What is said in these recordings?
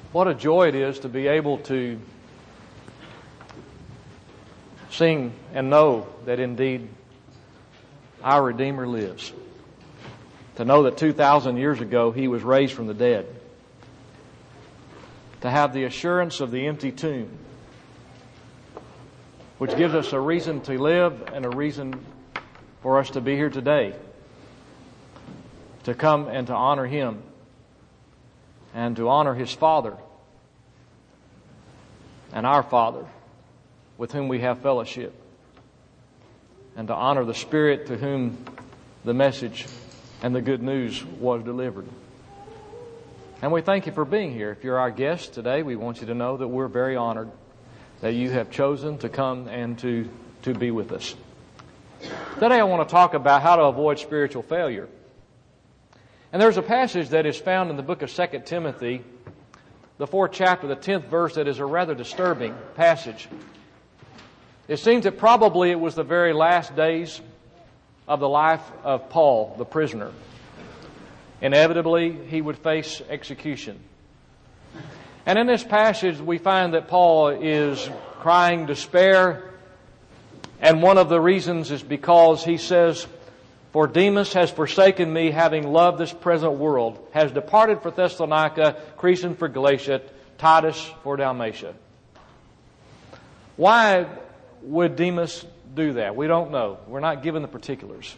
What a joy it is to be able to sing and know that indeed our Redeemer lives. To know that 2,000 years ago He was raised from the dead. To have the assurance of the empty tomb, which gives us a reason to live and a reason for us to be here today. To come and to honor Him and to honor His Father and our Father with whom we have fellowship, and to honor the Spirit to whom the message and the good news was delivered. And we thank you for being here. If you're our guest today, we want you to know that we're very honored that you have chosen to come and to be with us. Today I want to talk about how to avoid spiritual failure. And there's a passage that is found in the book of 2 Timothy, the 4th chapter, the 10th verse, that is a rather disturbing passage. It seems that probably it was the very last days of the life of Paul, the prisoner. Inevitably, he would face execution. And in this passage, we find that Paul is crying despair. And one of the reasons is because he says, "For Demas has forsaken me, having loved this present world, has departed for Thessalonica, Crescens for Galatia, Titus for Dalmatia." Why would Demas do that? We don't know. We're not given the particulars.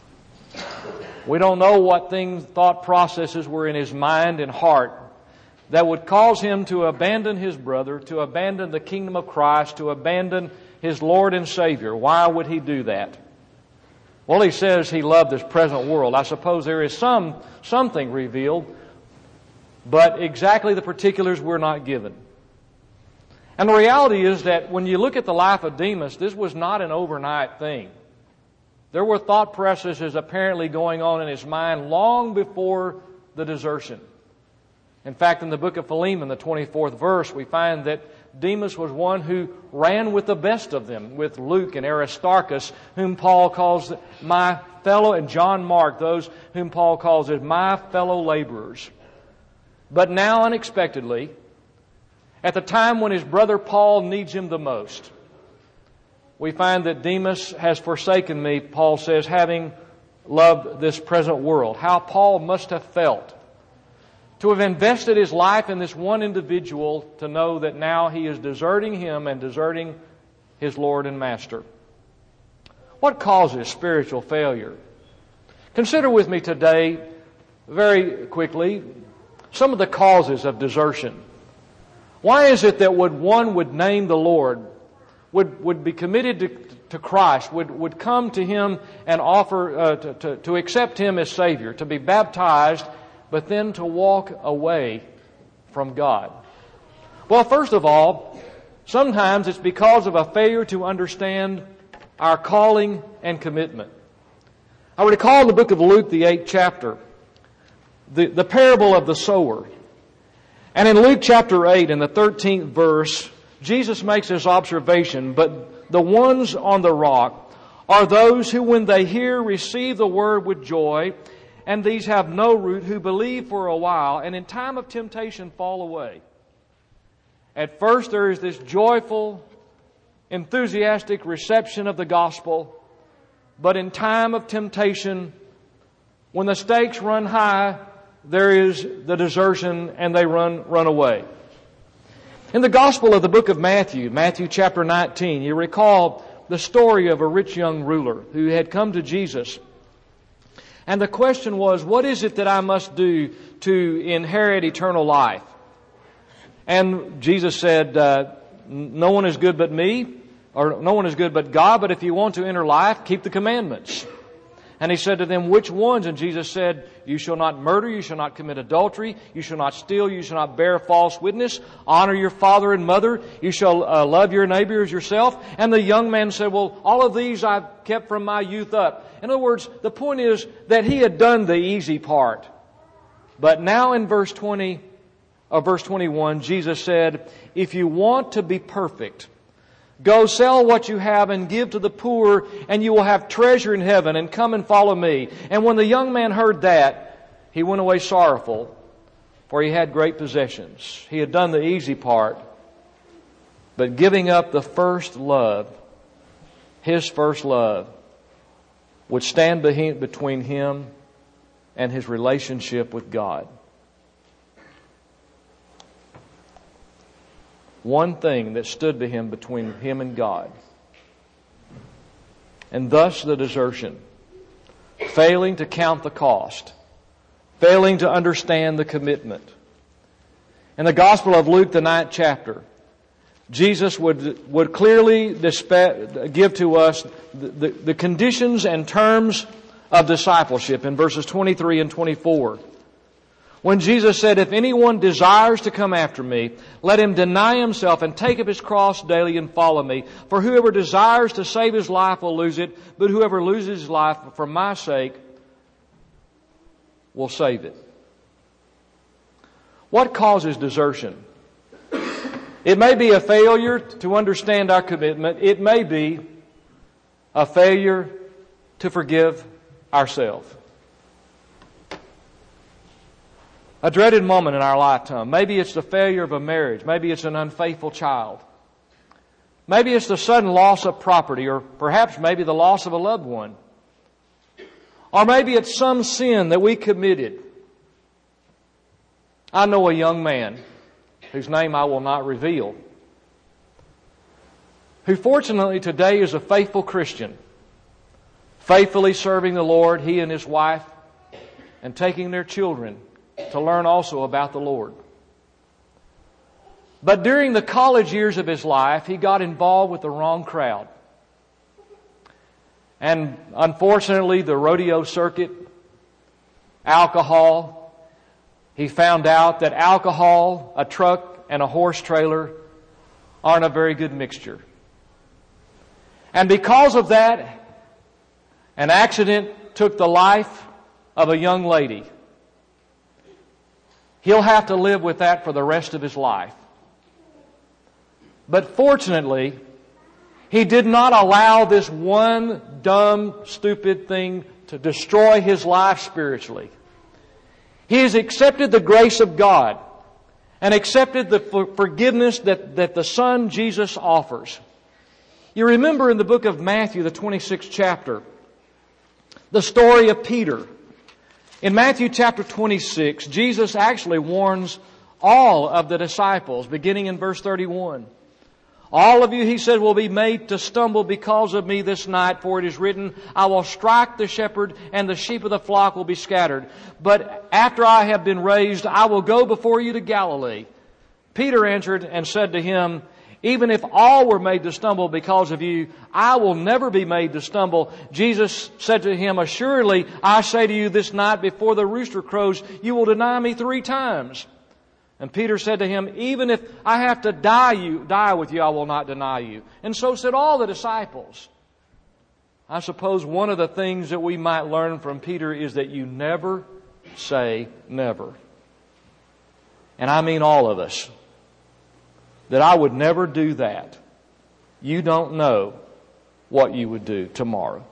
We don't know what thought processes were in his mind and heart that would cause him to abandon his brother, to abandon the kingdom of Christ, to abandon his Lord and Savior. Why would he do that? Well, he says he loved this present world. I suppose there is something revealed, but exactly the particulars we're not given. And the reality is that when you look at the life of Demas, this was not an overnight thing. There were thought processes apparently going on in his mind long before the desertion. In fact, in the book of Philemon, the 24th verse, we find that Demas was one who ran with the best of them, with Luke and Aristarchus, whom Paul calls my fellow, and John Mark, those whom Paul calls as my fellow laborers. But now, unexpectedly, at the time when his brother Paul needs him the most, we find that Demas has forsaken me, Paul says, having loved this present world. How Paul must have felt to have invested his life in this one individual, to know that now he is deserting him and deserting his Lord and Master. What causes spiritual failure? Consider with me today, very quickly, some of the causes of desertion. Why is it that one would name the Lord, would be committed to Christ, would come to Him and offer to accept Him as Savior, to be baptized, but then to walk away from God? Well, first of all, sometimes it's because of a failure to understand our calling and commitment. I recall in the book of Luke, the 8th chapter, the parable of the sower. And in Luke chapter 8, in the 13th verse, Jesus makes this observation, "But the ones on the rock are those who, when they hear, receive the word with joy, and these have no root, who believe for a while, and in time of temptation fall away." At first there is this joyful, enthusiastic reception of the gospel, but in time of temptation, when the stakes run high, there is the desertion and they run away. In the Gospel of the book of Matthew chapter 19, you recall the story of a rich young ruler who had come to Jesus. And the question was, what is it that I must do to inherit eternal life? And Jesus said, no one is good but me, or no one is good but God, but if you want to enter life, keep the commandments. And He said to them, which ones? And Jesus said, you shall not murder, you shall not commit adultery, you shall not steal, you shall not bear false witness, honor your father and mother, you shall love your neighbor as yourself. And the young man said, well, all of these I've kept from my youth up. In other words, the point is that he had done the easy part. But now in verse 21, Jesus said, if you want to be perfect, go sell what you have and give to the poor, and you will have treasure in heaven, and come and follow me. And when the young man heard that, he went away sorrowful, for he had great possessions. He had done the easy part, but giving up the first love, his first love, would stand between him and his relationship with God. One thing that stood to him between him and God. And thus the desertion. Failing to count the cost. Failing to understand the commitment. In the Gospel of Luke, the 9th chapter, Jesus would clearly give to us the conditions and terms of discipleship in verses 23 and 24. When Jesus said, "If anyone desires to come after me, let him deny himself and take up his cross daily and follow me. For whoever desires to save his life will lose it, but whoever loses his life for my sake will save it." What causes desertion? It may be a failure to understand our commitment. It may be a failure to forgive ourselves. A dreaded moment in our lifetime. Maybe it's the failure of a marriage. Maybe it's an unfaithful child. Maybe it's the sudden loss of property, or perhaps maybe the loss of a loved one. Or maybe it's some sin that we committed. I know a young man whose name I will not reveal, who fortunately today is a faithful Christian, faithfully serving the Lord, he and his wife, and taking their children to learn also about the Lord. But during the college years of his life, he got involved with the wrong crowd. And unfortunately, the rodeo circuit, alcohol, he found out that alcohol, a truck, and a horse trailer aren't a very good mixture. And because of that, an accident took the life of a young lady. He'll have to live with that for the rest of his life. But fortunately, he did not allow this one dumb, stupid thing to destroy his life spiritually. He has accepted the grace of God and accepted the forgiveness that the Son Jesus offers. You remember in the book of Matthew, the 26th chapter, the story of Peter. In Matthew chapter 26, Jesus actually warns all of the disciples, beginning in verse 31. "All of you," he said, "will be made to stumble because of me this night, for it is written, I will strike the shepherd, and the sheep of the flock will be scattered. But after I have been raised, I will go before you to Galilee." Peter answered and said to him, "Even if all were made to stumble because of you, I will never be made to stumble." Jesus said to him, "Assuredly, I say to you, this night before the rooster crows, you will deny me 3 times. And Peter said to him, "Even if I have to die with you, I will not deny you." And so said all the disciples. I suppose one of the things that we might learn from Peter is that you never say never. And I mean all of us. That I would never do that. You don't know what you would do tomorrow.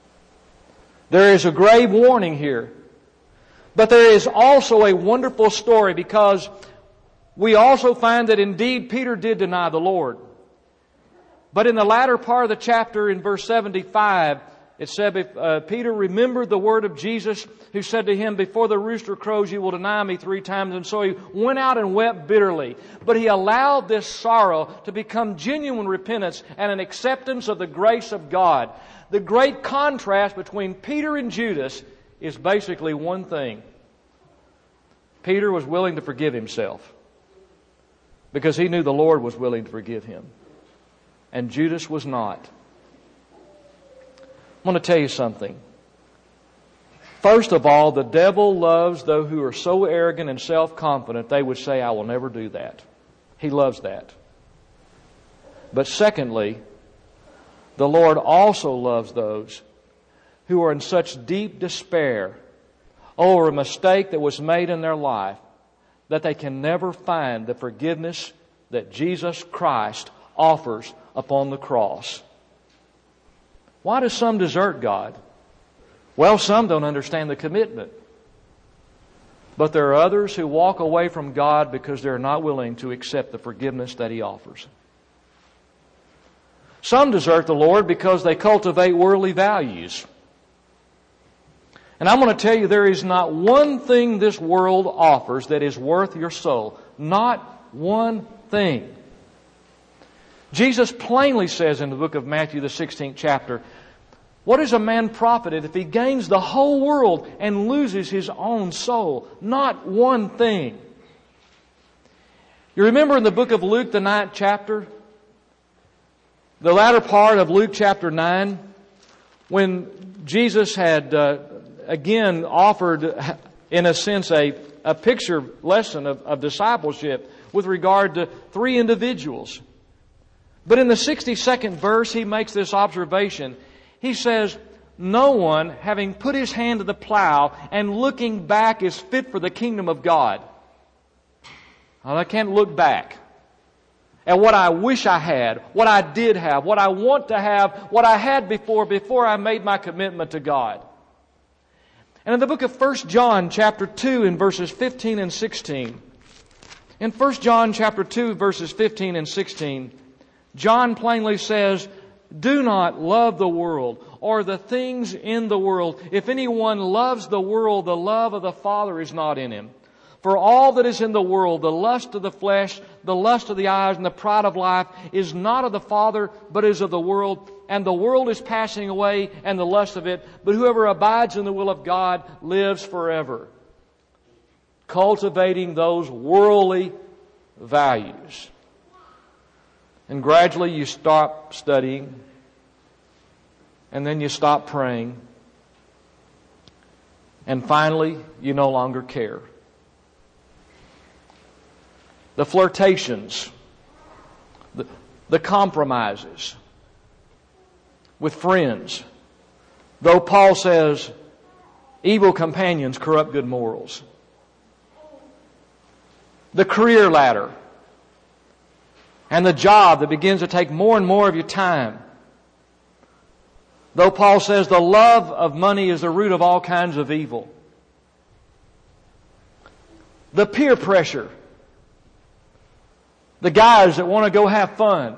There is a grave warning here. But there is also a wonderful story, because we also find that indeed Peter did deny the Lord. But in the latter part of the chapter, in verse 75, it said, Peter remembered the word of Jesus, who said to him, "Before the rooster crows, you will deny me 3 times." And so he went out and wept bitterly. But he allowed this sorrow to become genuine repentance and an acceptance of the grace of God. The great contrast between Peter and Judas is basically one thing. Peter was willing to forgive himself because he knew the Lord was willing to forgive him. And Judas was not. I want to tell you something. First of all, the devil loves those who are so arrogant and self-confident they would say, "I will never do that." He loves that. But secondly, the Lord also loves those who are in such deep despair over a mistake that was made in their life that they can never find the forgiveness that Jesus Christ offers upon the cross. Why do some desert God? Well, some don't understand the commitment. But there are others who walk away from God because they're not willing to accept the forgiveness that He offers. Some desert the Lord because they cultivate worldly values. And I'm going to tell you, there is not one thing this world offers that is worth your soul. Not one thing. Jesus plainly says in the book of Matthew, the 16th chapter, what is a man profited if he gains the whole world and loses his own soul? Not one thing. You remember in the book of Luke, the 9th chapter, the latter part of Luke chapter 9, when Jesus had again offered, in a sense, a picture lesson of discipleship with regard to three individuals. But in the 62nd verse, He makes this observation. He says, no one, having put his hand to the plow and looking back, is fit for the kingdom of God. Well, I can't look back at what I wish I had, what I did have, what I want to have, what I had before I made my commitment to God. And in the book of 1 John chapter 2 in verses 15 and 16, in 1 John chapter 2 verses 15 and 16, John plainly says, do not love the world or the things in the world. If anyone loves the world, the love of the Father is not in him. For all that is in the world, the lust of the flesh, the lust of the eyes, and the pride of life, is not of the Father, but is of the world. And the world is passing away, and the lust of it. But whoever abides in the will of God lives forever. Cultivating those worldly values. And gradually you stop studying, and then you stop praying, and finally you no longer care. The flirtations, the compromises with friends. Though Paul says, evil companions corrupt good morals. The career ladder and the job that begins to take more and more of your time. Though Paul says the love of money is the root of all kinds of evil. The peer pressure. The guys that want to go have fun.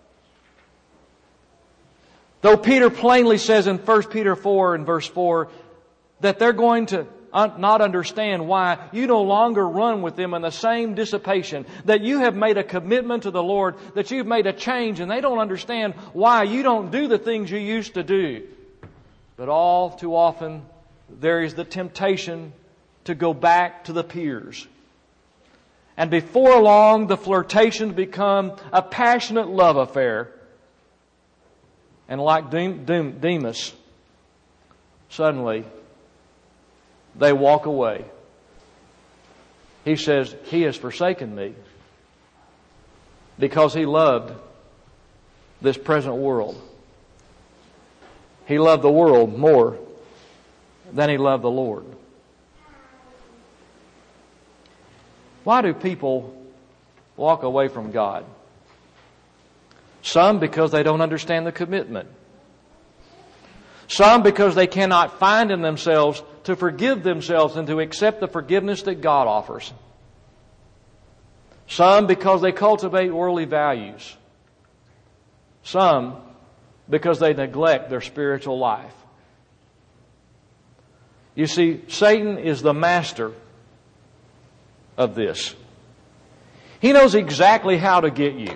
Though Peter plainly says in 1 Peter 4 and verse 4 that they're going to not understand why you no longer run with them in the same dissipation, that you have made a commitment to the Lord, that you've made a change, and they don't understand why you don't do the things you used to do. But all too often there is the temptation to go back to the peers. And before long, the flirtations become a passionate love affair. And like Demas, suddenly they walk away. He says, he has forsaken me because he loved this present world. He loved the world more than he loved the Lord. Why do people walk away from God? Some because they don't understand the commitment. Some because they cannot find in themselves to forgive themselves and to accept the forgiveness that God offers. Some because they cultivate worldly values. Some because they neglect their spiritual life. You see, Satan is the master of this. He knows exactly how to get you.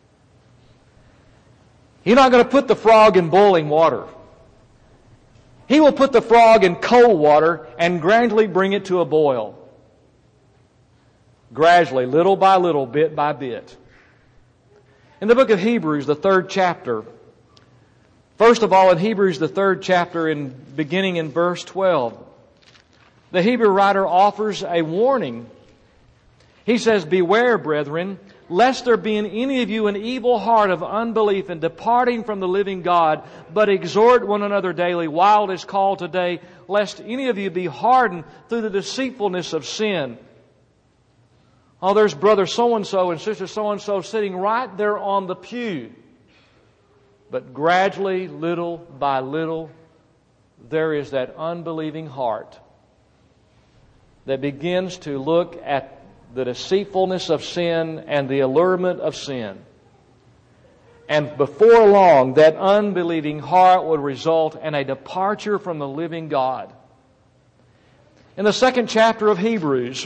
He's not going to put the frog in boiling water. He will put the frog in cold water and gradually bring it to a boil. Gradually, little by little, bit by bit. In the book of Hebrews, the 3rd chapter, first of all, in Hebrews, the 3rd chapter, beginning in verse 12, the Hebrew writer offers a warning. He says, beware, brethren, lest there be in any of you an evil heart of unbelief and departing from the living God, but exhort one another daily while it is called today, lest any of you be hardened through the deceitfulness of sin. Oh, there's brother so-and-so and sister so-and-so sitting right there on the pew. But gradually, little by little, there is that unbelieving heart that begins to look at the deceitfulness of sin and the allurement of sin. And before long, that unbelieving heart would result in a departure from the living God. In the second chapter of Hebrews,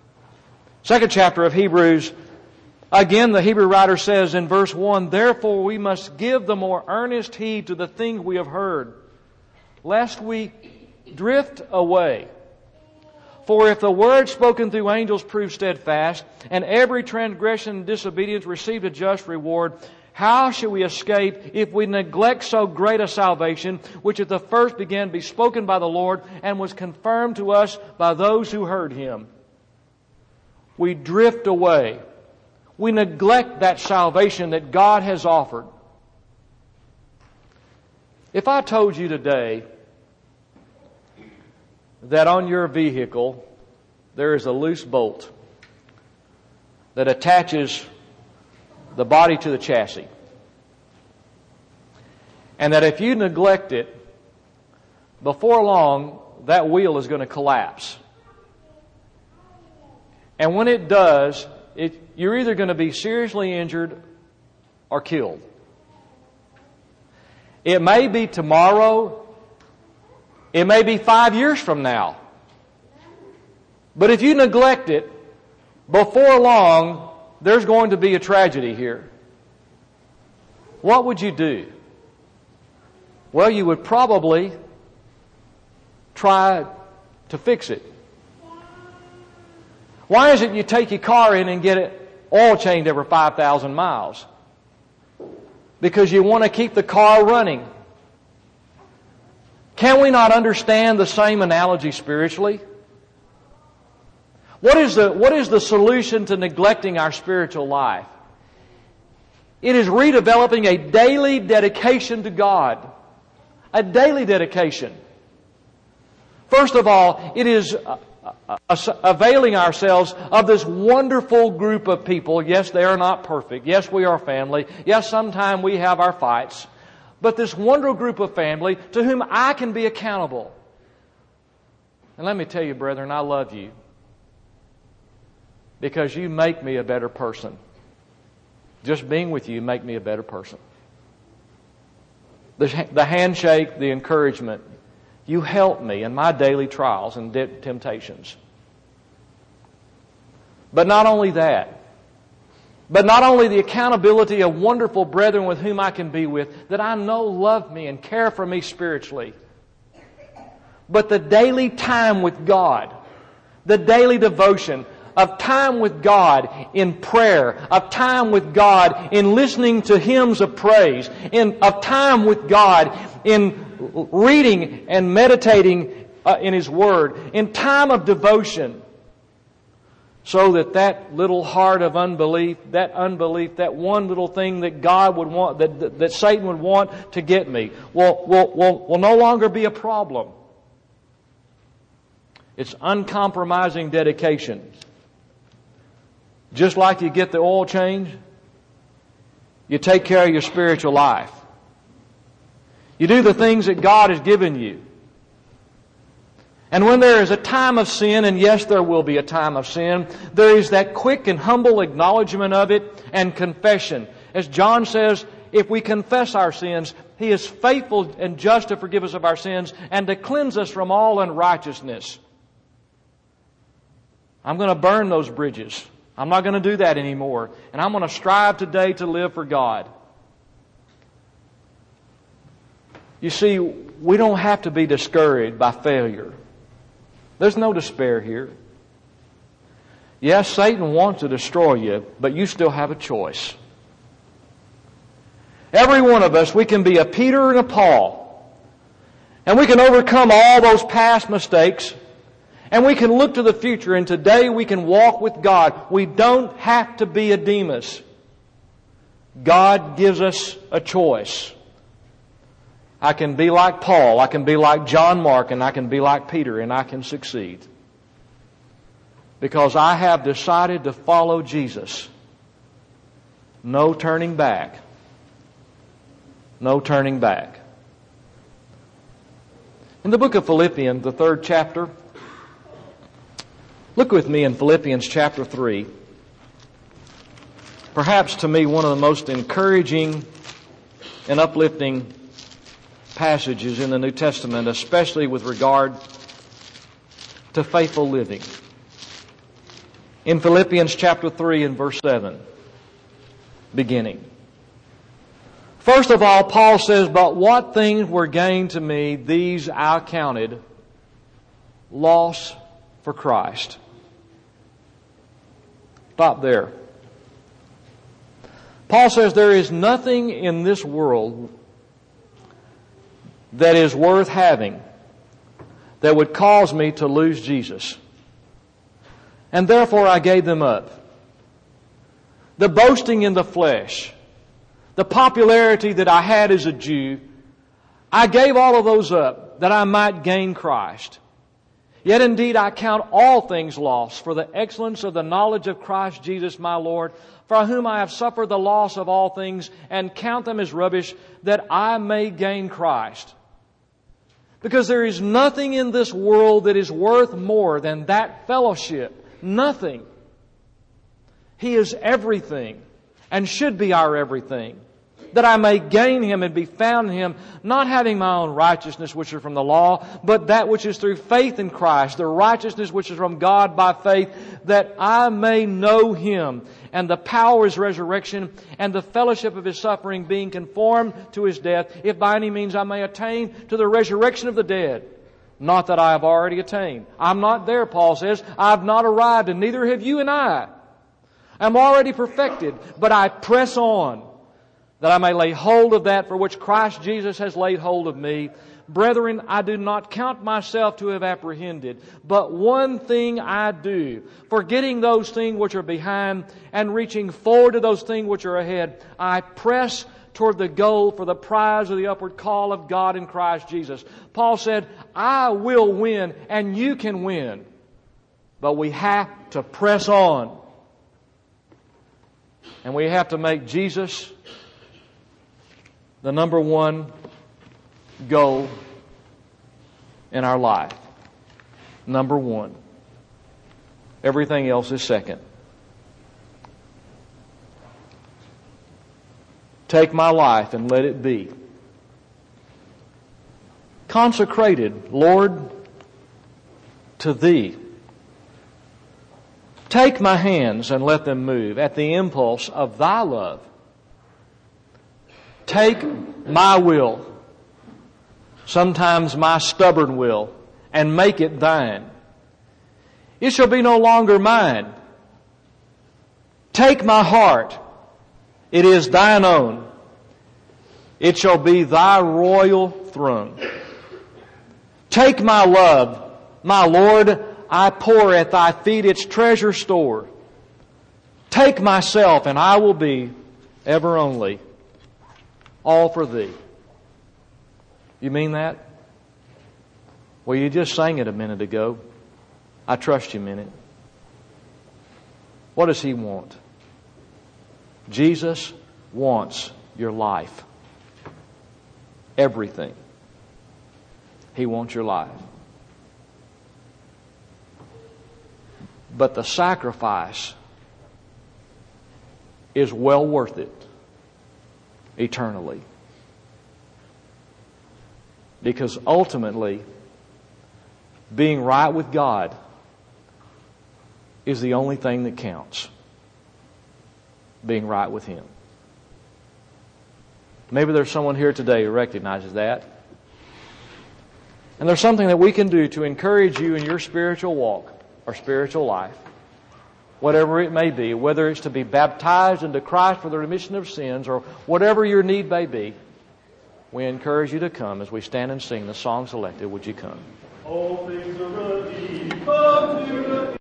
again the Hebrew writer says in verse 1, "Therefore we must give the more earnest heed to the things we have heard, lest we drift away. For if the word spoken through angels proved steadfast, and every transgression and disobedience received a just reward, how shall we escape if we neglect so great a salvation, which at the first began to be spoken by the Lord, and was confirmed to us by those who heard Him?" We drift away. We neglect that salvation that God has offered. If I told you today that on your vehicle there is a loose bolt that attaches the body to the chassis, and that if you neglect it, before long that wheel is going to collapse. And when it does, you're either going to be seriously injured or killed. It may be tomorrow. It may be 5 years from now. But if you neglect it, before long, there's going to be a tragedy here. What would you do? Well, you would probably try to fix it. Why is it you take your car in and get it oil changed every 5,000 miles? Because you want to keep the car running. Can we not understand the same analogy spiritually? What is the solution to neglecting our spiritual life? It is redeveloping a daily dedication to God. A daily dedication. First of all, it is availing ourselves of this wonderful group of people. Yes, they are not perfect. Yes, we are family. Yes, sometimes we have our fights. But this wonderful group of family to whom I can be accountable. And let me tell you, brethren, I love you. Because you make me a better person. Just being with you make me a better person. The handshake, the encouragement. You help me in my daily trials and temptations. But not only that. But not only the accountability of wonderful brethren with whom I can be with, that I know love me and care for me spiritually. But the daily time with God. The daily devotion of time with God in prayer, of time with God in listening to hymns of praise, of time with God in reading and meditating in His Word, in time of devotion, so that little heart of unbelief, that one little thing that God would want, that Satan would want to get me, will no longer be a problem. It's uncompromising dedication. Just like you get the oil change, you take care of your spiritual life. You do the things that God has given you. And when there is a time of sin, and yes, there will be a time of sin, there is that quick and humble acknowledgement of it and confession. As John says, if we confess our sins, He is faithful and just to forgive us of our sins and to cleanse us from all unrighteousness. I'm going to burn those bridges. I'm not going to do that anymore. And I'm going to strive today to live for God. You see, we don't have to be discouraged by failure. There's no despair here. Yes, Satan wants to destroy you, but you still have a choice. Every one of us, we can be a Peter and a Paul. And we can overcome all those past mistakes. And we can look to the future, and today we can walk with God. We don't have to be a Demas. God gives us a choice. I can be like Paul, I can be like John Mark, and I can be like Peter, and I can succeed. Because I have decided to follow Jesus. No turning back. No turning back. In the book of Philippians, the 3rd chapter, Look with me in Philippians chapter 3. Perhaps to me one of the most encouraging and uplifting passages in the New Testament, especially with regard to faithful living. In Philippians chapter 3 and verse 7, beginning. First of all, Paul says, "But what things were gained to me, these I counted loss for Christ." Stop there. Paul says there is nothing in this world that is worth having that would cause me to lose Jesus. And therefore I gave them up. The boasting in the flesh, the popularity that I had as a Jew, I gave all of those up that I might gain Christ. Yet indeed I count all things lost for the excellence of the knowledge of Christ Jesus my Lord, for whom I have suffered the loss of all things, and count them as rubbish, that I may gain Christ. Because there is nothing in this world that is worth more than that fellowship. Nothing. He is everything and should be our everything. That I may gain Him and be found in Him, not having my own righteousness which is from the law, but that which is through faith in Christ, the righteousness which is from God by faith, that I may know Him and the power of His resurrection and the fellowship of His suffering, being conformed to His death, if by any means I may attain to the resurrection of the dead. Not that I have already attained. I'm not there, Paul says. I've not arrived, and neither have you and I. I'm already perfected, but I press on, that I may lay hold of that for which Christ Jesus has laid hold of me. Brethren, I do not count myself to have apprehended, but one thing I do, forgetting those things which are behind and reaching forward to those things which are ahead, I press toward the goal for the prize of the upward call of God in Christ Jesus. Paul said, I will win and you can win, but we have to press on. And we have to make Jesus the number one goal in our life. Number one. Everything else is second. Take my life and let it be consecrated, Lord, to Thee. Take my hands and let them move at the impulse of Thy love. Take my will, sometimes my stubborn will, and make it Thine. It shall be no longer mine. Take my heart. It is Thine own. It shall be Thy royal throne. Take my love, my Lord, I pour at Thy feet its treasure store. Take myself, and I will be ever only all for Thee. You mean that? Well, you just sang it a minute ago. I trust you meant it. What does He want? Jesus wants your life. Everything. He wants your life. But the sacrifice is well worth it eternally. Because ultimately, being right with God is the only thing that counts. Being right with Him. Maybe there's someone here today who recognizes that. And there's something that we can do to encourage you in your spiritual walk or spiritual life, whatever it may be, whether it's to be baptized into Christ for the remission of sins or whatever your need may be. We encourage you to come as we stand and sing the song selected. Would you come? All things are ready. Come to